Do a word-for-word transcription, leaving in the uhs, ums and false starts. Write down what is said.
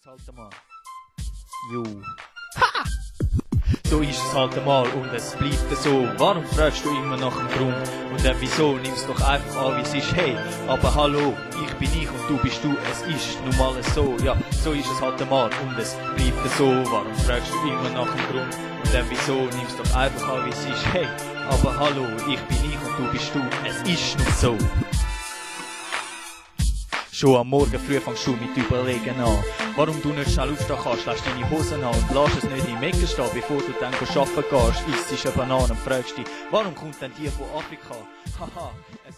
es halt einmal. Jo. Ha! So ist es halt einmal und es bleibt so. Warum fragst du immer nach dem Grund? Und dann wieso? Nimm's doch einfach an, wie es ist. Hey, aber hallo, ich bin ich und du bist du. Es ist nun mal so. Ja, so ist es halt einmal und es bleibt so. Warum fragst du immer nach dem Grund? Und dann wieso? Nimm's doch einfach an, wie es ist. Hey, aber hallo, ich bin ich und du bist du. Es ist nun so. Schon am Morgen früh fängst du mit Überlegen an. Warum du nicht schnell aufstehen kannst, lässt deine Hosen an und lässt es nicht im Ecken stehen, bevor du dann arbeiten gehst. Isst eine Banane und fragst dich, warum kommt denn die von Afrika? Haha, es